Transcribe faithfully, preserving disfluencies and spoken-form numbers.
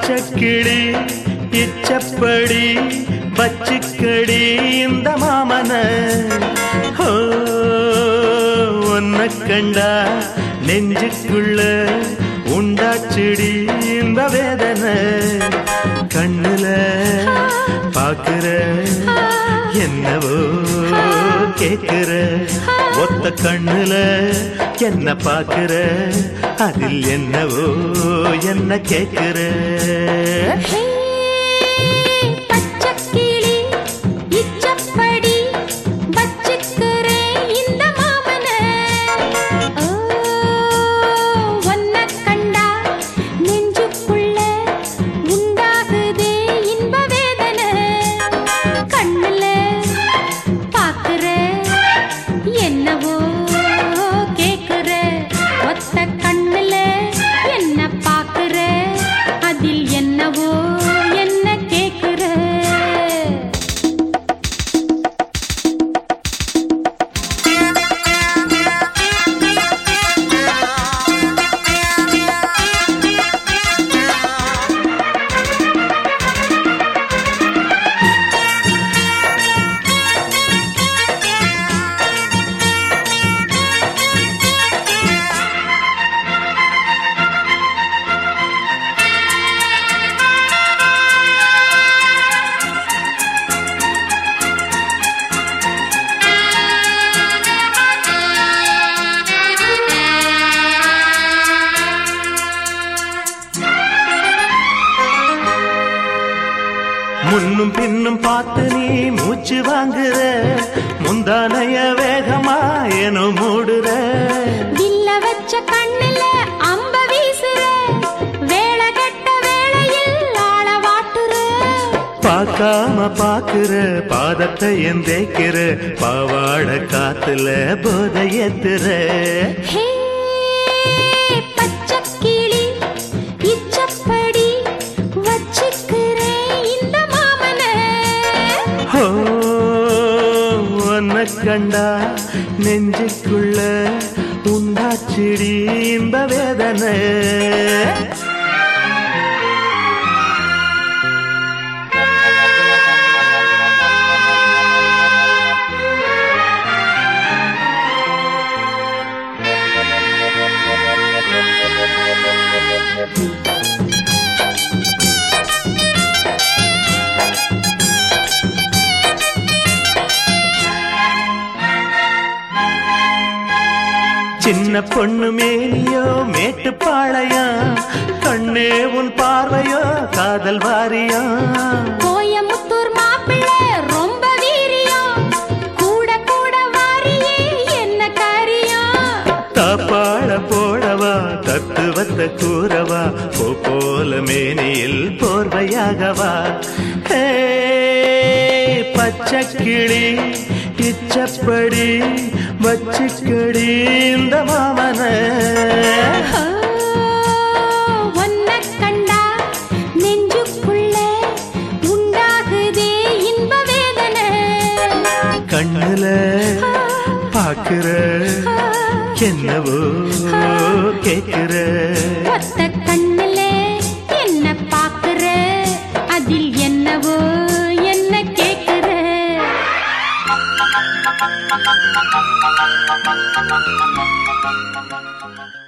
பச்சைக்கிளி இச்சப்படி பச்சிக்கடி இந்த மாமன ஓ ஒன்ன கண்டா நெஞ்சுக்குள்ள உண்டாச்சிடி இந்த வேதனை கண்ணுல பாக்குற என்னவோ கேக்குற ஒத்த கண்ணுல என்ன பாக்குற அதில் என்னவோ என்ன கேக்குற முன்னும் பின்னும் பார்த்து நீ மூச்சு வாங்குற முந்தானைய வேகமா ஏனோ மூடுற வில்ல வச்ச கண்ணுல அம்ப வீசுற வேளை கட்ட வேளையில் ஆள வாட்டுற பார்க்காம பாக்குற பாதத்தை எந்தேக்கிற பாவாட காத்துல போதை ஏத்துற பச்சைக்கிளி இச்சப்படி ஒன்ன கண்டா நெஞ்சுக்குள்ள உண்டாச்சிடி இந்த வேதனை சின்ன பொண்ணு மேனியோ மேட்டுப்பாளையா கண்ணே உன் பார்வையோ காதல் வாரியா கோயமுத்தூர் மாப்பிள்ளை ரொம்ப வீரியா கூட கூட வாரியே என்ன காரியா தாப்பாள போடவா தத்துவத்தை கூறவா போ போல மேனியில் போர்வையாகவா பச்சைக்கிளி இச்சப்படி வச்சிக்கடி இந்த மாமன ஒன்ன கண்டா நெஞ்சுக்குள்ள உண்டாகுதே இன்ப வேதனை கண்ணுல பாக்குற என்னவோ கேக்குற ஒத்த கண்ணுல என்ன பாக்குற அதில் என்னவோ என்ன கேக்குற Thank you.